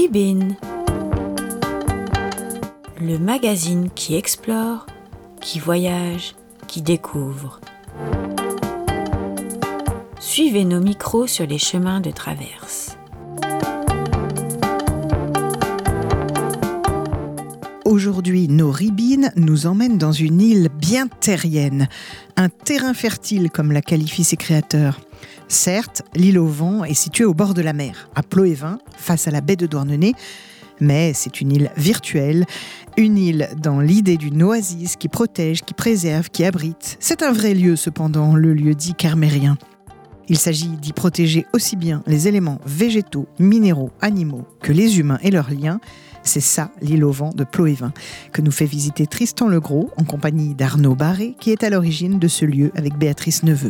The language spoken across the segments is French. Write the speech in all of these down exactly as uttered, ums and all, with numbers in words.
Ribine, le magazine qui explore, qui voyage, qui découvre. Suivez nos micros sur les chemins de traverse. Aujourd'hui, nos ribines nous emmènent dans une île bien terrienne, un terrain fertile comme la qualifient ses créateurs. Certes, l'île au vent est située au bord de la mer, à Ploévin, face à la baie de Douarnenez, mais c'est une île virtuelle, une île dans l'idée d'une oasis qui protège, qui préserve, qui abrite. C'est un vrai lieu cependant, le lieu dit carmérien. Il s'agit d'y protéger aussi bien les éléments végétaux, minéraux, animaux que les humains et leurs liens. C'est ça, l'île au vent de Ploévin, que nous fait visiter Tristan Legros en compagnie d'Arnaud Barré, qui est à l'origine de ce lieu avec Béatrice Neveu.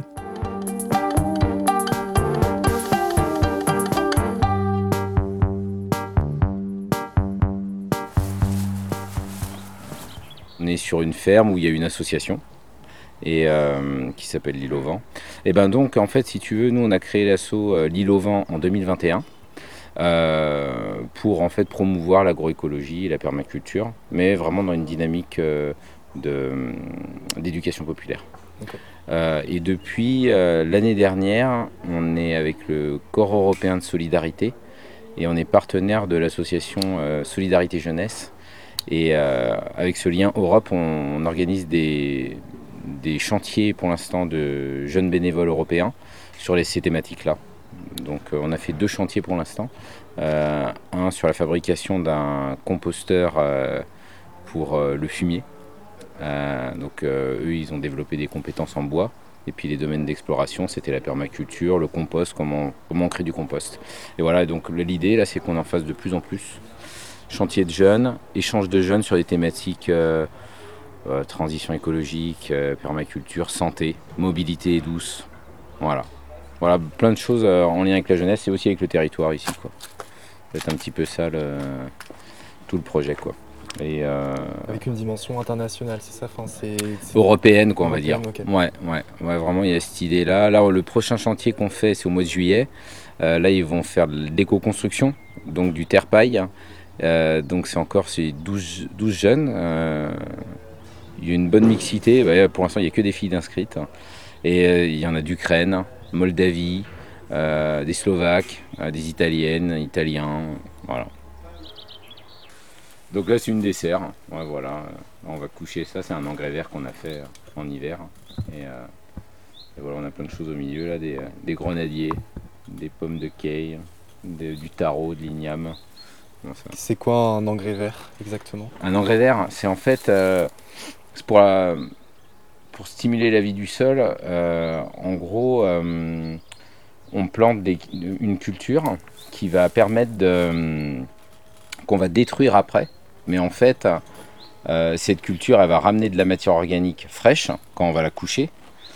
On est sur une ferme où il y a une association et euh, qui s'appelle l'île au vent. Et ben donc en fait, si tu veux, nous on a créé l'asso euh, l'île au vent en deux mille vingt et un euh, pour en fait promouvoir l'agroécologie et la permaculture, mais vraiment dans une dynamique euh, de, d'éducation populaire. Okay. Euh, et depuis euh, l'année dernière, on est avec le Corps européen de solidarité et on est partenaire de l'association euh, Solidarité Jeunesse. Et euh, avec ce lien Europe, on, on organise des, des chantiers pour l'instant de jeunes bénévoles européens sur les, ces thématiques-là. Donc euh, on a fait deux chantiers pour l'instant. Euh, un sur la fabrication d'un composteur euh, pour euh, le fumier. Euh, donc euh, eux, ils ont développé des compétences en bois. Et puis les domaines d'exploration, c'était la permaculture, le compost, comment, comment on crée du compost. Et voilà, donc l'idée là, c'est qu'on en fasse de plus en plus. Chantier de jeunes, échange de jeunes sur des thématiques euh, euh, transition écologique, euh, permaculture, santé, mobilité douce. Voilà. Voilà, plein de choses euh, en lien avec la jeunesse et aussi avec le territoire ici, quoi. C'est un petit peu ça le, tout le projet, quoi. Et, euh, avec une dimension internationale, c'est ça, enfin, c'est, c'est... européenne, quoi, on va dire. Okay. Ouais, ouais, ouais, vraiment, il y a cette idée-là. Là, le prochain chantier qu'on fait, c'est au mois de juillet. Euh, là, ils vont faire de l'éco-construction, donc du terre-paille. Euh, donc c'est encore c'est douze, douze jeunes, euh, il y a une bonne mixité, bah, pour l'instant il n'y a que des filles d'inscrites, et euh, il y en a d'Ukraine, Moldavie, euh, des Slovaques, euh, des Italiennes, Italiens, voilà. Donc là c'est une dessert, ouais, voilà. On va coucher ça, c'est un engrais vert qu'on a fait en hiver, et, euh, et voilà, on a plein de choses au milieu, là, des, des grenadiers, des pommes de key, de, du taro, de l'igname. C'est quoi un engrais vert exactement ? Un engrais vert, c'est en fait euh, c'est pour, la, pour stimuler la vie du sol. Euh, en gros, euh, on plante des, une culture qui va permettre de, qu'on va détruire après. Mais en fait, euh, cette culture, elle va ramener de la matière organique fraîche quand on va la coucher.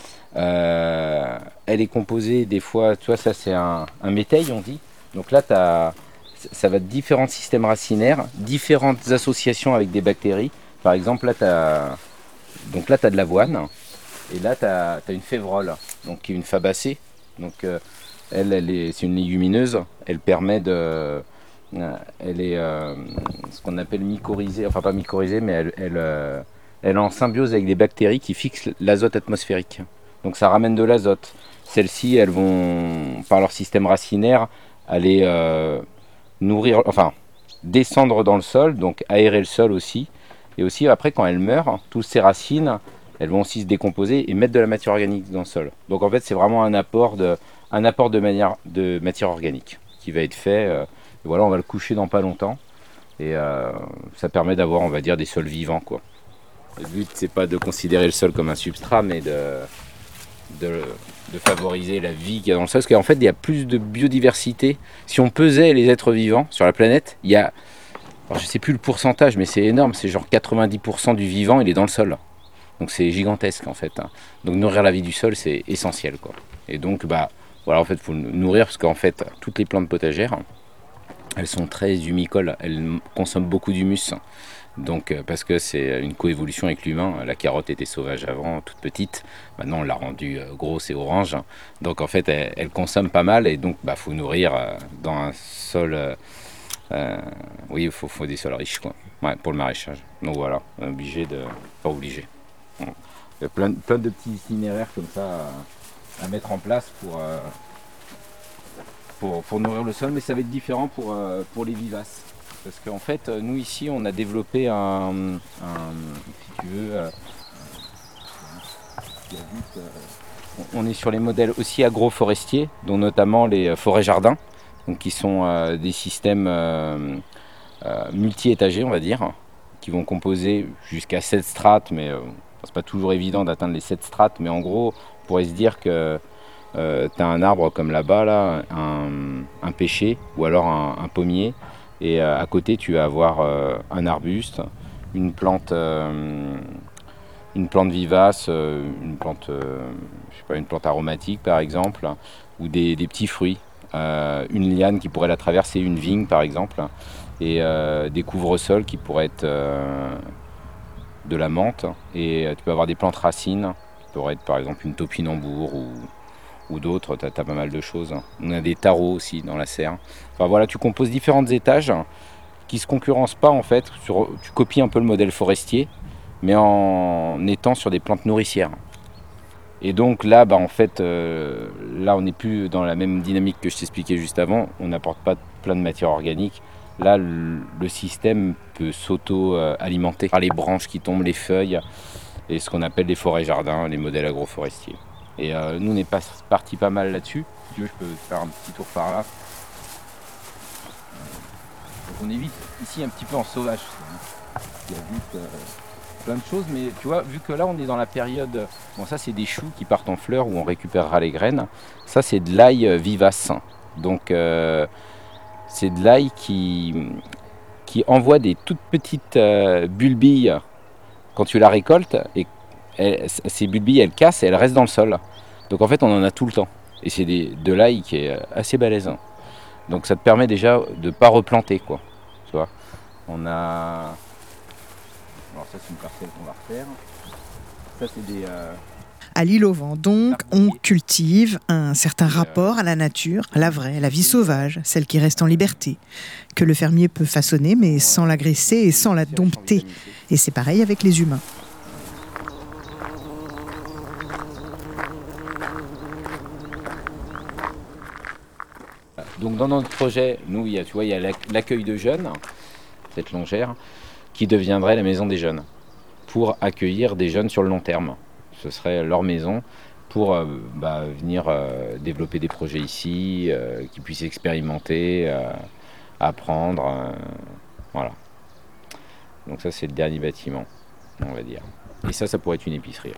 Euh, elle est composée des fois, tu vois, ça c'est un, un métail, on dit. Donc là, tu as ça va être différents systèmes racinaires, différentes associations avec des bactéries. Par exemple, là, tu as donc là, tu as de l'avoine, et là, tu as une févrole, donc qui est une fabacée. Donc, euh, elle, elle est, c'est une légumineuse. Elle permet de, euh, elle est euh, ce qu'on appelle mycorhizée, enfin pas mycorhizée, mais elle, elle, euh, elle est en symbiose avec des bactéries qui fixent l'azote atmosphérique. Donc, ça ramène de l'azote. Celles-ci, elles vont, par leur système racinaire, aller euh, nourrir, enfin descendre dans le sol, donc aérer le sol aussi, et aussi après quand elles meurent, toutes ces racines, elles vont aussi se décomposer et mettre de la matière organique dans le sol. Donc en fait c'est vraiment un apport de, un apport de, manière, de matière organique qui va être fait. Euh, et voilà, on va le coucher dans pas longtemps, et euh, ça permet d'avoir, on va dire, des sols vivants, quoi. Le but c'est pas de considérer le sol comme un substrat, mais de De, de favoriser la vie qu'il y a dans le sol, parce qu'en fait il y a plus de biodiversité. Si on pesait les êtres vivants sur la planète, il y a, alors je sais plus le pourcentage, mais c'est énorme, c'est genre quatre-vingt-dix pour cent du vivant il est dans le sol, donc c'est gigantesque en fait. Donc nourrir la vie du sol c'est essentiel, quoi. Et donc bah voilà, en fait il faut nourrir, parce qu'en fait toutes les plantes potagères elles sont très humicoles, elles consomment beaucoup d'humus. Donc, parce que c'est une coévolution avec l'humain. La carotte était sauvage avant, toute petite. Maintenant, on l'a rendue grosse et orange. Donc, en fait, elle, elle consomme pas mal. Et donc, bah, faut nourrir dans un sol Euh, oui, il faut, faut des sols riches, quoi. Ouais, pour le maraîchage. Donc voilà, on est obligé de... Pas obligé. Bon. Il y a plein, plein de petits itinéraires comme ça à, à mettre en place pour, euh, pour, pour nourrir le sol, mais ça va être différent pour, euh, pour les vivaces. Parce qu'en fait, nous ici, on a développé un, un si tu veux, euh, euh, on est sur les modèles aussi agroforestiers, dont notamment les forêts-jardins, donc qui sont euh, des systèmes euh, euh, multi-étagés, on va dire, qui vont composer jusqu'à sept strates, mais euh, c'est pas toujours évident d'atteindre les sept strates, mais en gros, on pourrait se dire que euh, tu as un arbre comme là-bas, là, un, un pêcher ou alors un, un pommier, et euh, à côté, tu vas avoir euh, un arbuste, une plante, euh, une plante vivace, euh, une plante, euh, je sais pas, une plante aromatique par exemple, ou des, des petits fruits, euh, une liane qui pourrait la traverser, une vigne par exemple, et euh, des couvre-sols qui pourraient être euh, de la menthe, et euh, tu peux avoir des plantes racines, qui pourraient être par exemple une topinambour ou ou d'autres, tu as, as pas mal de choses. On a des tarots aussi dans la serre. Enfin voilà, tu composes différents étages qui ne se concurrencent pas en fait. Sur, tu copies un peu le modèle forestier, mais en étant sur des plantes nourricières. Et donc là, bah, en fait, euh, là on n'est plus dans la même dynamique que je t'expliquais juste avant. On n'apporte pas plein de matière organique. Là, le, le système peut s'auto-alimenter par les branches qui tombent, les feuilles, et ce qu'on appelle les forêts-jardins, les modèles agroforestiers. Et euh, nous, on est pas, parti pas mal là-dessus. Si tu veux, je peux faire un petit tour par là. Donc on est vite ici un petit peu en sauvage. Il y a vite euh, plein de choses, mais tu vois, vu que là, on est dans la période... Bon, ça, c'est des choux qui partent en fleurs où on récupérera les graines. Ça, c'est de l'ail vivace. Donc, euh, c'est de l'ail qui, qui envoie des toutes petites euh, bulbilles quand tu la récoltes. Et elle, ces bulbilles, elles cassent et elles restent dans le sol. Donc en fait, on en a tout le temps. Et c'est des, de l'ail qui est assez balèze. Donc ça te permet déjà de ne pas replanter, quoi. Tu vois, on a... Alors ça, c'est une parcelle qu'on va refaire. Ça, c'est des... Euh... À l'île au vent, donc, on cultive un certain rapport à la nature, à la vraie, la vie sauvage, celle qui reste en liberté, que le fermier peut façonner, mais sans l'agresser et sans la dompter. Et c'est pareil avec les humains. Donc dans notre projet, nous, il y a, tu vois, il y a l'accueil de jeunes, cette longère, qui deviendrait la maison des jeunes, pour accueillir des jeunes sur le long terme. Ce serait leur maison pour euh, bah, venir euh, développer des projets ici, euh, qu'ils puissent expérimenter, euh, apprendre. Euh, voilà. Donc ça, c'est le dernier bâtiment, on va dire. Et ça, ça pourrait être une épicerie.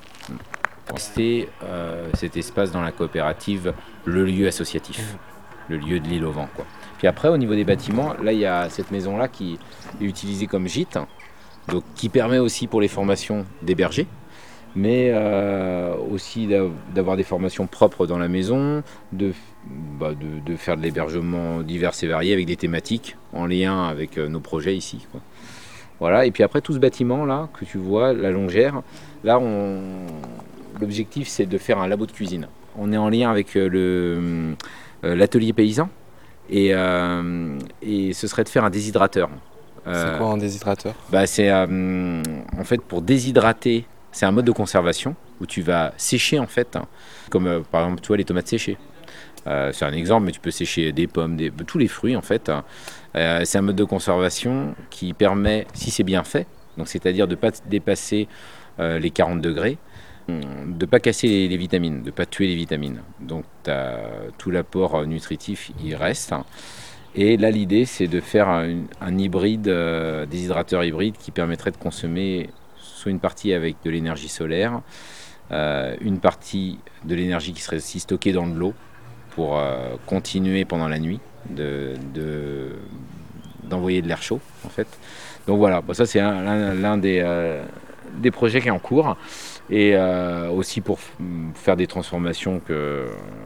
Pour rester euh, cet espace dans la coopérative, le lieu associatif. Le lieu de l'île au vent, quoi. Puis après, au niveau des bâtiments, là, il y a cette maison-là qui est utilisée comme gîte, donc qui permet aussi pour les formations d'héberger, mais euh, aussi d'avoir des formations propres dans la maison, de, bah, de, de faire de l'hébergement divers et variés avec des thématiques en lien avec euh, nos projets ici, quoi. Voilà, et puis après, tout ce bâtiment-là que tu vois, la longère, là, on... l'objectif, c'est de faire un labo de cuisine. On est en lien avec euh, le... l'atelier paysan et, euh, et ce serait de faire un déshydrateur. Euh, c'est quoi un déshydrateur? Bah c'est euh, en fait pour déshydrater, c'est un mode de conservation où tu vas sécher en fait, hein, comme euh, par exemple tu vois les tomates séchées. Euh, c'est un exemple, mais tu peux sécher des pommes, des, tous les fruits en fait. Hein. Euh, c'est un mode de conservation qui permet, si c'est bien fait, donc c'est-à-dire de ne pas dépasser euh, les quarante degrés, de ne pas casser les, les vitamines, de ne pas tuer les vitamines. Donc t'as, tout l'apport nutritif, il reste. Et là, l'idée, c'est de faire un, un hybride, euh, déshydrateur hybride qui permettrait de consommer soit une partie avec de l'énergie solaire, euh, une partie de l'énergie qui serait aussi stockée dans de l'eau pour euh, continuer pendant la nuit de, de, d'envoyer de l'air chaud, en fait. Donc voilà, bon, ça c'est un, l'un, l'un des, euh, des projets qui est en cours. Et euh, aussi pour f- faire des transformations que, euh,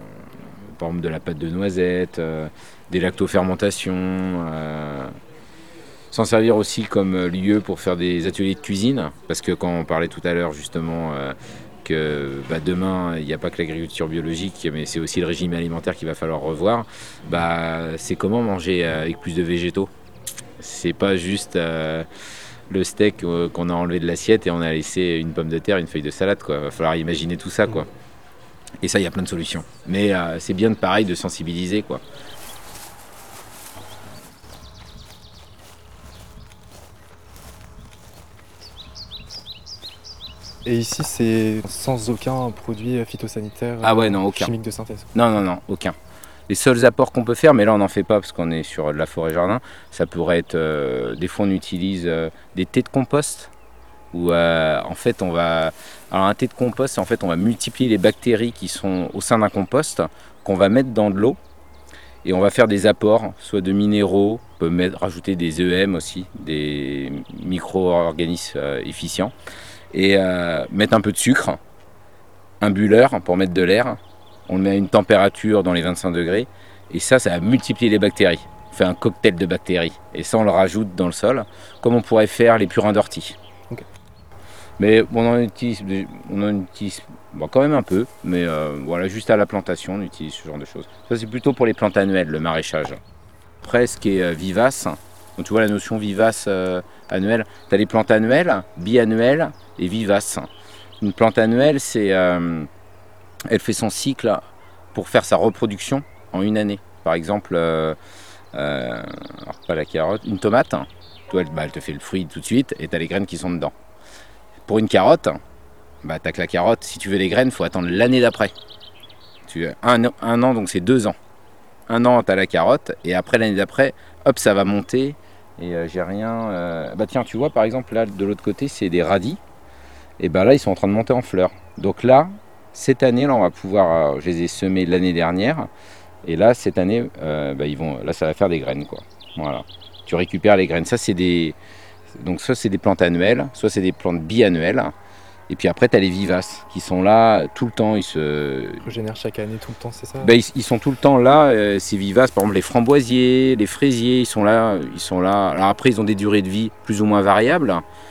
par exemple de la pâte de noisette, euh, des lactofermentations, euh, s'en servir aussi comme lieu pour faire des ateliers de cuisine, parce que quand on parlait tout à l'heure justement euh, que bah, demain, il n'y a pas que l'agriculture biologique, mais c'est aussi le régime alimentaire qu'il va falloir revoir, bah, c'est comment manger avec plus de végétaux. C'est pas juste euh, le steak euh, qu'on a enlevé de l'assiette et on a laissé une pomme de terre, une feuille de salade, quoi. Va falloir imaginer tout ça, quoi. Et ça, il y a plein de solutions. Mais euh, c'est bien de pareil de sensibiliser, quoi. Et ici, c'est sans aucun produit phytosanitaire Ah ouais, non, aucun. chimique de synthèse. Non, non, non, aucun. Les seuls apports qu'on peut faire, mais là on n'en fait pas parce qu'on est sur de la forêt-jardin, ça pourrait être, euh, des fois on utilise euh, des thés de compost, où euh, en fait on va... Alors un thé de compost, en fait on va multiplier les bactéries qui sont au sein d'un compost, qu'on va mettre dans de l'eau, et on va faire des apports, soit de minéraux, on peut mettre, rajouter des E M aussi, des micro-organismes euh, efficients, et euh, mettre un peu de sucre, un bulleur pour mettre de l'air. On le met à une température dans les vingt-cinq degrés et ça, ça va multiplier les bactéries. On fait un cocktail de bactéries et ça, on le rajoute dans le sol, comme on pourrait faire les purins d'ortie. Okay. Mais on en utilise, on en utilise bon, quand même un peu, mais euh, voilà, juste à la plantation, on utilise ce genre de choses. Ça, c'est plutôt pour les plantes annuelles, le maraîchage. Après, ce qui est euh, vivace, donc, tu vois la notion vivace euh, annuelle, tu as les plantes annuelles, biannuelles et vivaces. Une plante annuelle, c'est... Euh, elle fait son cycle pour faire sa reproduction en une année. Par exemple, euh, euh, alors pas la carotte, une tomate, hein, toi, elle, bah, elle te fait le fruit tout de suite et tu as les graines qui sont dedans. Pour une carotte, bah, tu as que la carotte, si tu veux les graines, il faut attendre l'année d'après. Tu, un, un an, donc c'est deux ans. Un an, tu as la carotte et après l'année d'après, hop, ça va monter. Et euh, j'ai rien. Euh... Bah tiens, tu vois, par exemple, là, de l'autre côté, c'est des radis. Et bah là, ils sont en train de monter en fleurs. Donc là, cette année, là, on va pouvoir, euh, je les ai semés l'année dernière, et là, cette année, euh, bah, ils vont, là, ça va faire des graines, quoi. Voilà. Tu récupères les graines. Ça, c'est des, donc soit c'est des plantes annuelles, soit c'est des plantes biannuelles, et puis après, tu as les vivaces qui sont là tout le temps. Ils se Ils régénèrent chaque année, tout le temps, c'est ça? bah, ils, ils sont tout le temps là. Euh, ces vivaces, par exemple, les framboisiers, les fraisiers, ils sont là, ils sont là. Alors après, ils ont des durées de vie plus ou moins variables,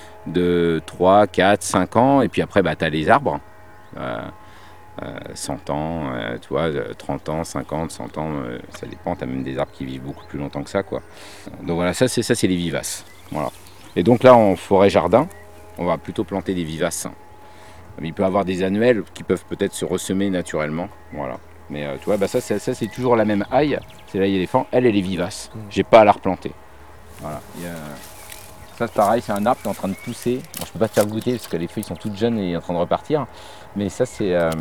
de trois, quatre, cinq ans, et puis après, bah, tu as les arbres. Euh, Euh, cent ans, euh, tu vois, trente ans, cinquante, cent ans, euh, ça dépend, tu as même des arbres qui vivent beaucoup plus longtemps que ça, quoi. Donc voilà, ça c'est ça c'est les vivaces. Voilà. Et donc là en forêt jardin, on va plutôt planter des vivaces. Il peut y avoir des annuels qui peuvent peut-être se ressemer naturellement, voilà. Mais euh, tu vois, bah ça, ça, ça c'est toujours la même haille, c'est l'ail éléphant, elle elle est vivace. J'ai pas à la replanter. Voilà. Il y a... Ça c'est pareil, c'est un arbre qui est en train de pousser. Bon, je peux pas te faire goûter parce que les feuilles sont toutes jeunes et en train de repartir. Mais ça c'est euh,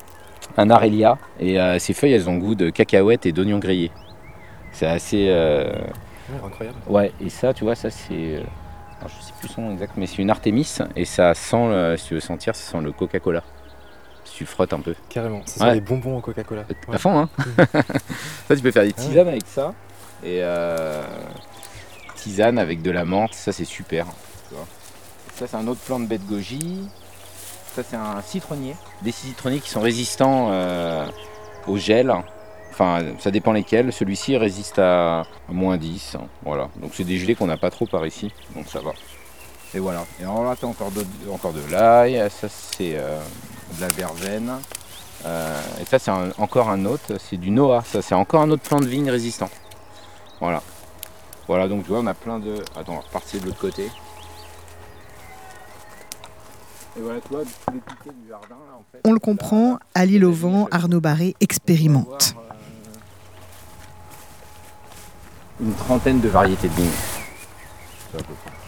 un arélia et euh, ces feuilles elles ont le goût de cacahuètes et d'oignons grillés. C'est assez... Euh... Ouais, incroyable. Ouais, et ça tu vois, ça c'est... Euh... Alors, je sais plus son nom exact, mais c'est une Artémis et ça sent, euh, si tu veux sentir, ça sent le Coca-Cola. Si tu frottes un peu. Carrément, ça sent ouais. les bonbons au Coca-Cola. Ouais. À fond, hein. Ça tu peux faire des tisanes ah ouais. avec ça. Et... Euh... tisane avec de la menthe, ça c'est super. Tu vois. Ça c'est un autre plant de baie de goji. Ça c'est un citronnier. Des citronniers qui sont résistants euh, au gel. Enfin ça dépend lesquels. Celui-ci résiste à, à moins dix. Voilà. Donc c'est des gelées qu'on n'a pas trop par ici. Donc ça va. Et voilà. Et alors là tu as encore de, encore de l'ail. Ça c'est euh, de la verveine. Euh, et ça c'est un, encore un autre. C'est du noah. Ça c'est encore un autre plant de vigne résistant. Voilà. Voilà, donc tu vois, on a plein de... Attends, on va repartir de l'autre côté. Et voilà, tu vois, tous les piquets du jardin, là, en fait... On le comprend, là, à l'île au vent, Arnaud Barré expérimente. Avoir, euh, une trentaine de variétés de vignes. C'est à peu près.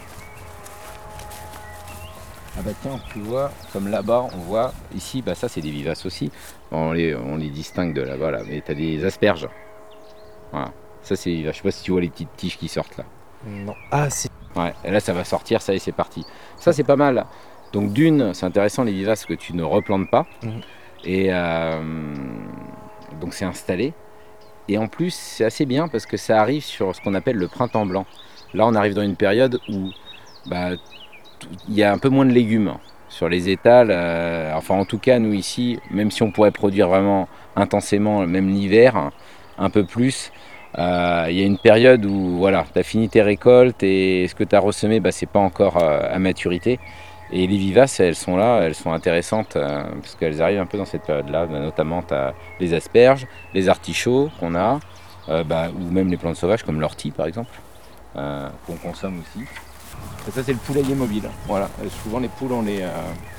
Ah bah tiens, tu vois, comme là-bas, on voit... Ici, bah ça, c'est des vivaces aussi. On les, on les distingue de là-bas, là. Mais t'as des asperges. Voilà. Ça c'est, je sais pas si tu vois les petites tiges qui sortent là. Non. Ah si. Ouais, et là ça va sortir, ça y est, c'est parti. Ça c'est pas mal. Donc d'une, c'est intéressant les vivaces que tu ne replantes pas. Mmh. Et euh, donc c'est installé. Et en plus c'est assez bien parce que ça arrive sur ce qu'on appelle le printemps blanc. Là on arrive dans une période où bah, il y a un peu moins de légumes sur les étals. Euh, enfin en tout cas nous ici, même si on pourrait produire vraiment intensément, même l'hiver, un peu plus. Il euh, y a une période où voilà, tu as fini tes récoltes et ce que tu as ressemé, bah, c'est pas encore euh, à maturité. Et les vivaces, elles sont là, elles sont intéressantes euh, parce qu'elles arrivent un peu dans cette période-là. Bah, notamment, tu as les asperges, les artichauts qu'on a, euh, bah, ou même les plantes sauvages comme l'ortie par exemple, euh, qu'on consomme aussi. Et ça, c'est le poulailler mobile. Voilà. Euh, souvent, les poules, on les. Euh,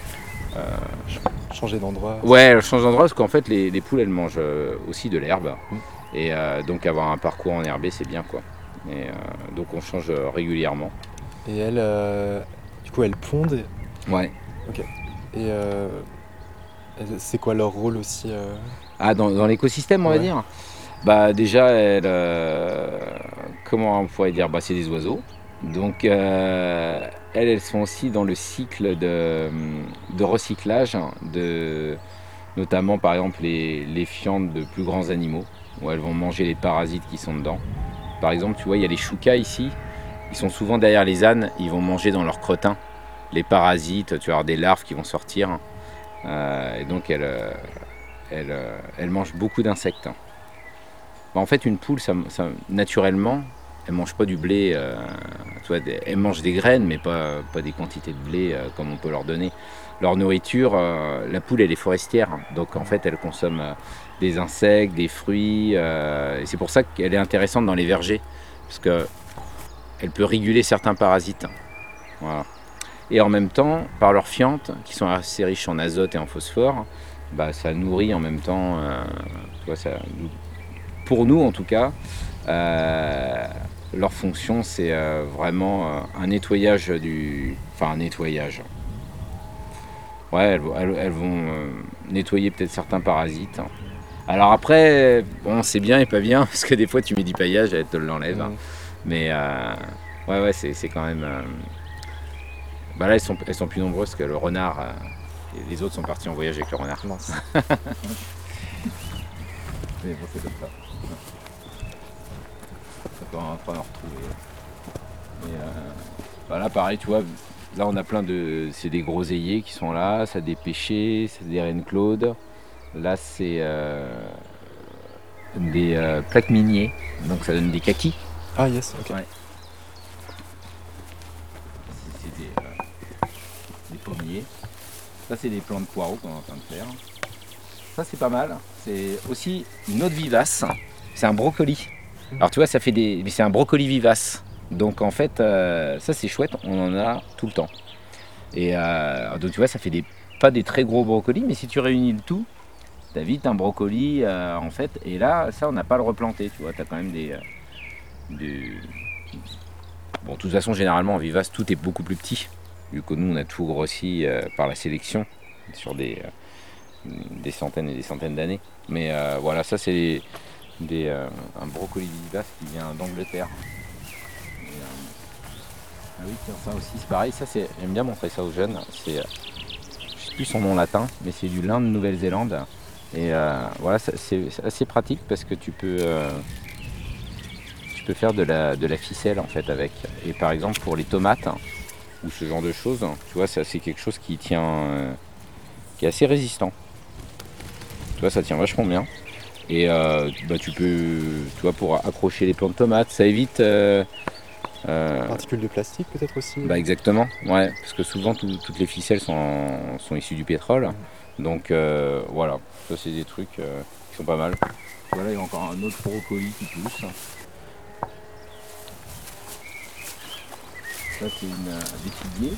euh, Changer d'endroit. Ouais, elles changent d'endroit parce qu'en fait, les, les poules, elles mangent euh, aussi de l'herbe. Mm. Et euh, donc, avoir un parcours enherbé, c'est bien, quoi. Et euh, donc, on change euh, régulièrement. Et elles, euh, du coup, elles pondent. Ouais. Ok. Et euh, elles- c'est quoi leur rôle aussi euh, Ah, dans, dans l'écosystème, on va Ouais. dire. Bah, déjà, elles, euh, comment on pourrait dire, bah, c'est des oiseaux. Donc, euh, elles, elles sont aussi dans le cycle de, de recyclage, de, notamment par exemple les, les fientes de plus grands animaux, où elles vont manger les parasites qui sont dedans. Par exemple, tu vois, il y a les choucas ici, ils sont souvent derrière les ânes, ils vont manger dans leur crottin les parasites, tu vas avoir des larves qui vont sortir. Euh, et donc, elles, euh, elles, euh, elles mangent beaucoup d'insectes. Bah, en fait, une poule, ça, ça, naturellement, elle mange pas du blé. Euh, tu vois, des- elle mange des graines, mais pas, pas des quantités de blé euh, comme on peut leur donner. Leur nourriture, euh, la poule, elle est forestière. Donc, en fait, elle consomme euh, des insectes, des fruits. Euh, et c'est pour ça qu'elle est intéressante dans les vergers. Parce qu'elle peut réguler certains parasites. Voilà. Et en même temps, par leurs fientes, qui sont assez riches en azote et en phosphore, bah, ça nourrit en même temps. Euh, tu vois, ça, pour nous, en tout cas, euh, leur fonction, c'est euh, vraiment euh, un nettoyage du. Enfin, un nettoyage. Ouais, elles, vont- elles- elles vont euh, nettoyer peut-être certains parasites. Alors après, bon, c'est bien et pas bien, parce que des fois, tu mets du paillage, elles te l'enlèvent. Mm. Mais euh, ouais, ouais, c'est, c'est quand même. euh, Bah là, elles sont, elles sont plus nombreuses que le renard. euh, et les autres sont partis en voyage avec le renard. Mince. Mais bon, c'est comme ça. Ça peut en en retrouver. Et euh, bah là, pareil, tu vois, là, on a plein de. C'est des groseilliers qui sont là, ça des pêchers, c'est des reines claudes. Là, c'est euh, des euh, plaques miniers, donc ça donne des kakis. Ah yes, ok. Ouais. C'est c'est des, euh, des pommiers. Ça, c'est des plants de poireaux qu'on est en train de faire. Ça, c'est pas mal. C'est aussi une autre vivace. C'est un brocoli. Alors, tu vois, ça fait des. Mais c'est un brocoli vivace. Donc, en fait, euh, ça, c'est chouette. On en a tout le temps. Et euh, donc, tu vois, ça fait des pas des très gros brocolis, mais si tu réunis le tout, t'as vite un brocoli, euh, en fait. Et là, ça, on n'a pas à le replanter. Tu vois, t'as quand même des, euh, des. Bon, de toute façon, généralement, en vivace, tout est beaucoup plus petit. Vu que nous, on a tout grossi euh, par la sélection sur des. Euh, des centaines et des centaines d'années. Mais euh, voilà, ça c'est des, des, euh, un brocoli vivace qui vient d'Angleterre. Et, euh, ah oui, tiens, ça aussi c'est pareil. Ça c'est, j'aime bien montrer ça aux jeunes. C'est, euh, je sais plus son nom latin, mais c'est du lin de Nouvelle-Zélande. Et euh, voilà, ça, c'est, c'est assez pratique parce que tu peux, euh, tu peux faire de la, de la ficelle en fait avec. Et par exemple pour les tomates hein, ou ce genre de choses, tu vois, ça c'est quelque chose qui tient, euh, qui est assez résistant. Tu vois, ça tient vachement bien. Et euh, bah, tu peux, tu vois, pour accrocher les plants de tomates, ça évite. Euh, euh, Particules de plastique peut-être aussi. bah exactement, ouais, parce que souvent tout- toutes les ficelles sont, sont issues du pétrole. Donc euh, voilà, ça c'est des trucs euh, qui sont pas mal. Voilà, il y a encore un autre brocoli qui pousse. Ça c'est une, un défiguier.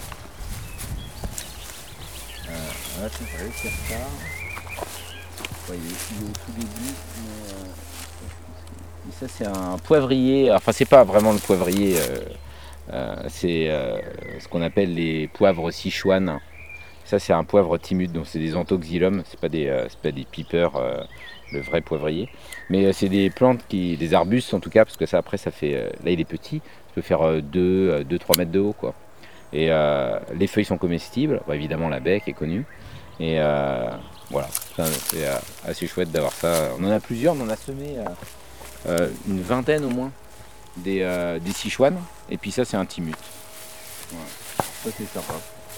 Euh, voilà, ça, ça va faire ça. Ouais, il, est, il est au tout début, mais, euh, et ça c'est un poivrier, enfin c'est pas vraiment le poivrier, euh, euh, c'est euh, ce qu'on appelle les poivres Sichuan. Ça c'est un poivre timide, donc c'est des anthoxylum, c'est pas des, euh, c'est pas des peepers, euh, le vrai poivrier. Mais euh, c'est des plantes, qui, des arbustes en tout cas, parce que ça après ça fait, euh, là il est petit, ça peut faire deux trois mètres de haut quoi. Et euh, les feuilles sont comestibles, bon, évidemment la baie qui est connue. Et euh, voilà, ça, c'est euh, assez chouette d'avoir ça. On en a plusieurs, mais on a semé euh, euh, une vingtaine au moins des, euh, des Sichuan. Et puis ça, c'est un timut. Voilà. Ça, c'est sympa.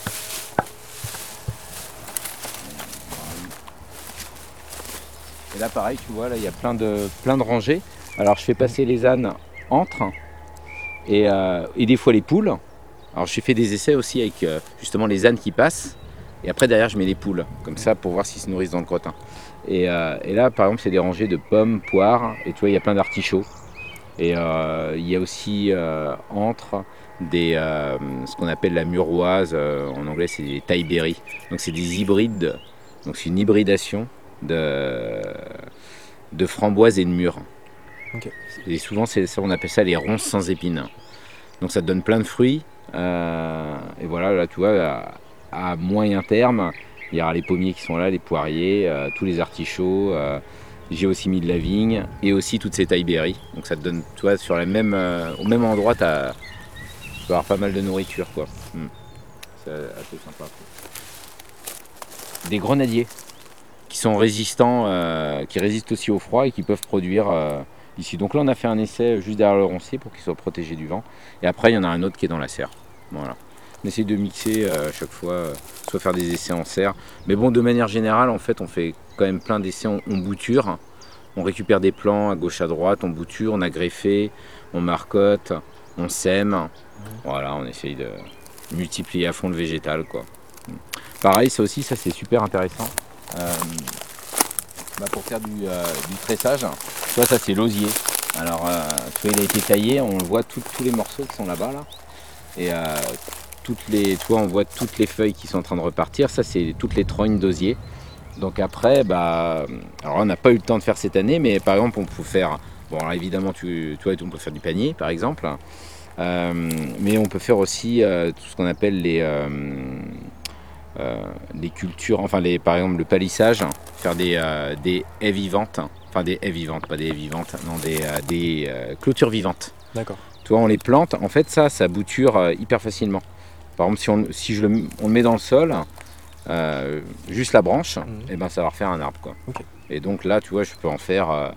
Et là, pareil, tu vois, là, il y a plein de, plein de rangées. Alors, je fais passer les ânes entre et, euh, et des fois les poules. Alors j'ai fait des essais aussi avec euh, justement les ânes qui passent. Et après derrière je mets les poules, comme ça pour voir s'ils se nourrissent dans le crottin. Et, euh, et là par exemple c'est des rangées de pommes, poires, et tu vois il y a plein d'artichauts. Et euh, il y a aussi euh, entre des, euh, ce qu'on appelle la muroise, euh, en anglais c'est des thaïberries. Donc c'est des hybrides, donc c'est une hybridation de, de framboises et de mûres. Ok. Et souvent c'est ça, on appelle ça les ronces sans épines. Donc ça te donne plein de fruits. Euh, et voilà, là tu vois, à, à moyen terme, il y aura les pommiers qui sont là, les poiriers, euh, tous les artichauts. Euh, j'ai aussi mis de la vigne et aussi toutes ces thaïberries. Donc ça te donne, tu vois, sur la même, euh, au même endroit, t'as, tu vas avoir pas mal de nourriture, quoi. Mm. C'est assez sympa. Des grenadiers qui sont résistants, euh, qui résistent aussi au froid et qui peuvent produire euh, ici. Donc là, on a fait un essai juste derrière le roncier pour qu'ils soient protégés du vent. Et après, il y en a un autre qui est dans la serre. Voilà. On essaie de mixer euh, à chaque fois, euh, soit faire des essais en serre. Mais bon, de manière générale, en fait, on fait quand même plein d'essais en, en bouture. On récupère des plants à gauche, à droite, on bouture, on a greffé, on marcotte, on sème. Mmh. Voilà, on essaye de multiplier à fond le végétal, quoi. Pareil, ça aussi, ça c'est super intéressant. Euh, bah pour faire du, euh, du tressage, tu vois, ça c'est l'osier. Alors, euh, tu vois, il a été taillé, on voit tout, tous les morceaux qui sont là-bas, là. Et euh, toutes les, tu vois, on voit toutes les feuilles qui sont en train de repartir. Ça, c'est toutes les trognes d'osier. Donc après, bah, alors on n'a pas eu le temps de faire cette année, mais par exemple, on peut faire, bon, alors évidemment, tu, tu vois, on peut faire du panier, par exemple. Euh, mais on peut faire aussi euh, tout ce qu'on appelle les, euh, euh, les cultures, enfin, les, par exemple, le palissage, faire des, euh, des haies vivantes, enfin des haies vivantes, pas des haies vivantes, non, des, euh, des euh, clôtures vivantes. D'accord. Tu vois, on les plante, en fait, ça, ça bouture euh, hyper facilement. Par exemple, si, on, si je le, on le met dans le sol, euh, juste la branche, mmh. et ben ça va refaire un arbre, quoi. Okay. Et donc là, tu vois, je peux en faire euh,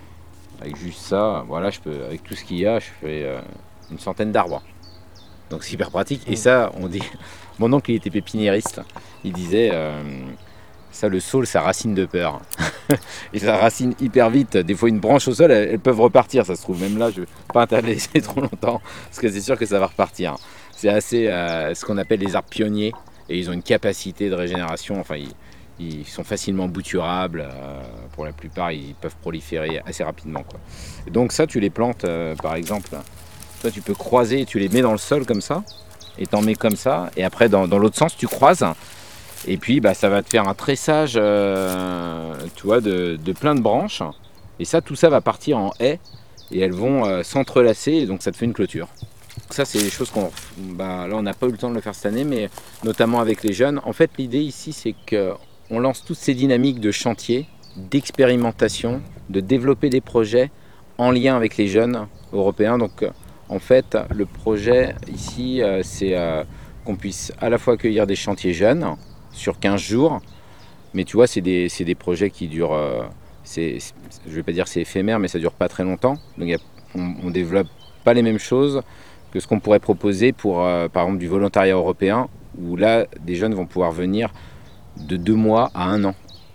avec juste ça. Voilà, je peux, avec tout ce qu'il y a, je fais euh, une centaine d'arbres. Donc c'est hyper pratique. Mmh. Et ça, on dit, mon oncle, il était pépiniériste. Il disait, euh, ça, le saule, ça racine de peur. Et ça racine hyper vite. Des fois, une branche au sol, elles, elles peuvent repartir. Ça se trouve, même là, je ne vais pas interdire laisser trop longtemps, parce que c'est sûr que ça va repartir. C'est assez euh, ce qu'on appelle les arbres pionniers. Et ils ont une capacité de régénération, enfin ils, ils sont facilement bouturables, euh, pour la plupart ils peuvent proliférer assez rapidement, quoi. Et donc ça tu les plantes euh, par exemple, toi tu peux croiser, tu les mets dans le sol comme ça, et t'en mets comme ça, et après dans, dans l'autre sens tu croises, et puis bah, ça va te faire un tressage euh, tu vois, de, de plein de branches, et ça tout ça va partir en haies, et elles vont euh, s'entrelacer, et donc ça te fait une clôture. Ça, c'est des choses qu'on... Bah, là, on n'a pas eu le temps de le faire cette année, mais notamment avec les jeunes. En fait, l'idée ici, c'est qu'on lance toutes ces dynamiques de chantier, d'expérimentation, de développer des projets en lien avec les jeunes européens. Donc, en fait, le projet ici, c'est qu'on puisse à la fois accueillir des chantiers jeunes sur quinze jours, mais tu vois, c'est des, c'est des projets qui durent... C'est, je ne vais pas dire c'est éphémère, mais ça ne dure pas très longtemps. Donc, y a, on ne développe pas les mêmes choses que ce qu'on pourrait proposer pour, euh, par exemple, du volontariat européen, où là, des jeunes vont pouvoir venir de deux mois à un an.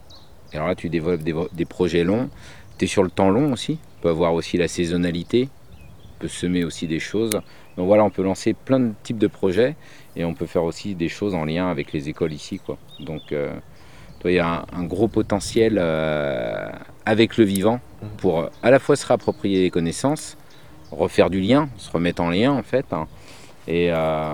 Et alors là, tu développes des, des projets longs. Tu es sur le temps long aussi. Tu peux avoir aussi la saisonnalité. Tu peux semer aussi des choses. Donc voilà, on peut lancer plein de types de projets et on peut faire aussi des choses en lien avec les écoles ici, quoi. Donc, euh, il y a un, un gros potentiel euh, avec le vivant pour euh, à la fois se réapproprier les connaissances, refaire du lien, se remettre en lien en fait, hein, et, euh,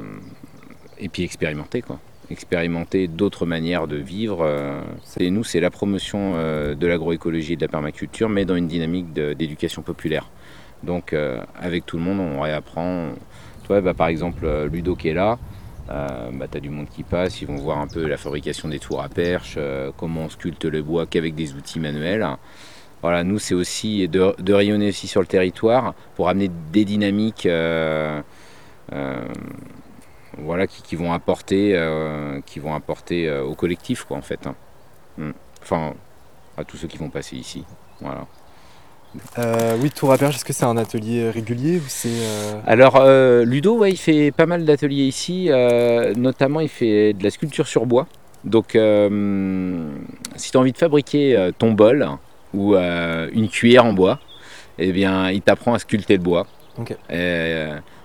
et puis expérimenter, quoi. Expérimenter d'autres manières de vivre. Euh, et nous, c'est la promotion euh, de l'agroécologie et de la permaculture, mais dans une dynamique de, d'éducation populaire. Donc euh, avec tout le monde, on réapprend. Tu vois, bah, par exemple, Ludo qui est là, euh, bah, tu as du monde qui passe, ils vont voir un peu la fabrication des tours à perche, euh, comment on sculpte le bois qu'avec des outils manuels. Voilà, nous, c'est aussi de, de rayonner aussi sur le territoire pour amener des dynamiques euh, euh, voilà, qui, qui vont apporter, euh, qui vont apporter euh, au collectif, quoi, en fait. Hein. Enfin, à tous ceux qui vont passer ici. Voilà. Euh, oui, tour à perche, est-ce que c'est un atelier régulier ou c'est euh... Alors, euh, Ludo, ouais, il fait pas mal d'ateliers ici. Euh, notamment, il fait de la sculpture sur bois. Donc, euh, si tu as envie de fabriquer euh, ton bol, ou euh, une cuillère en bois, eh bien, il t'apprend à sculpter le bois. Okay. Et, euh,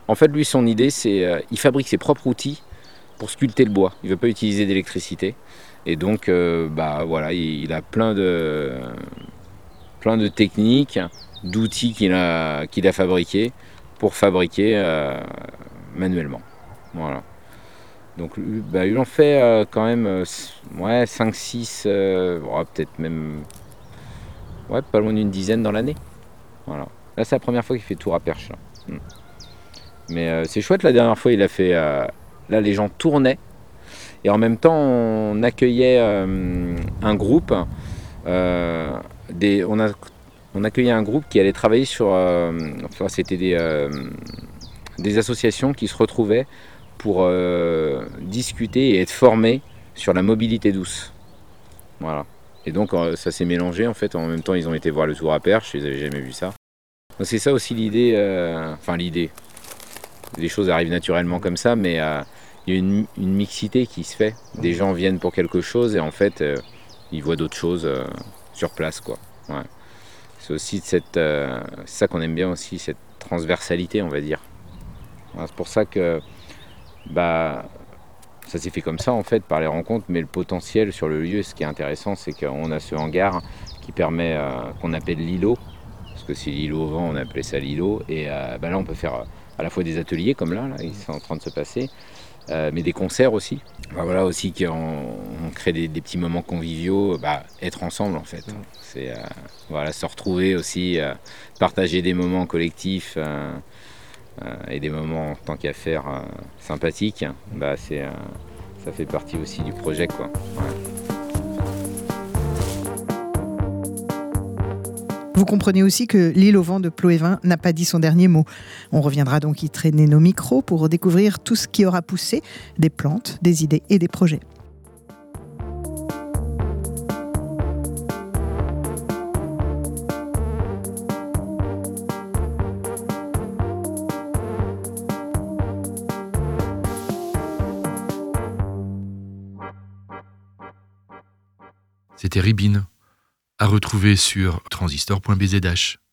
En fait, lui, son idée, c'est euh, il fabrique ses propres outils pour sculpter le bois. Il ne veut pas utiliser d'électricité. Et donc, euh, bah, voilà, il, il a plein de, plein de techniques, d'outils qu'il a, qu'il a fabriqués pour fabriquer euh, manuellement. Voilà. Donc, bah, il en fait euh, quand même euh, ouais, cinq six, euh, ouais, peut-être même ouais, pas loin d'une dizaine dans l'année. Voilà. Là, c'est la première fois qu'il fait tour à perche. Là. Mm. Mais euh, c'est chouette, la dernière fois, il a fait. Euh, là, les gens tournaient. Et en même temps, on accueillait euh, un groupe. Euh, des, on, a, on accueillait un groupe qui allait travailler sur. Euh, enfin, c'était des, euh, des associations qui se retrouvaient pour euh, discuter et être formés sur la mobilité douce. Voilà. Et donc, euh, ça s'est mélangé en fait. En même temps, ils ont été voir le tour à perche. Ils n'avaient jamais vu ça. Donc, c'est ça aussi l'idée. Euh, enfin, l'idée. Les choses arrivent naturellement comme ça, mais euh, il y a une, une mixité qui se fait. Des gens viennent pour quelque chose et en fait, euh, ils voient d'autres choses euh, sur place, quoi. Ouais. C'est aussi cette, euh, c'est ça qu'on aime bien aussi, cette transversalité, on va dire. Voilà, c'est pour ça que bah, ça s'est fait comme ça, en fait, par les rencontres, mais le potentiel sur le lieu, ce qui est intéressant, c'est qu'on a ce hangar qui permet, euh, qu'on appelle l'îlot, parce que c'est l'îlot au vent, on appelait ça l'îlot, et euh, bah là, on peut faire... Euh, à la fois des ateliers comme là, là ils sont en train de se passer, euh, mais des concerts aussi. Bah voilà aussi qu'on on crée des, des petits moments conviviaux, bah, être ensemble en fait. C'est euh, voilà, se retrouver aussi, euh, partager des moments collectifs euh, euh, et des moments en tant qu'affaires euh, sympathiques. Bah c'est, euh, ça fait partie aussi du projet quoi. Ouais. Vous comprenez aussi que l'île au vent de Ploévin n'a pas dit son dernier mot. On reviendra donc y traîner nos micros pour découvrir tout ce qui aura poussé des plantes, des idées et des projets. C'était Ribine, à retrouver sur transistor point b z h.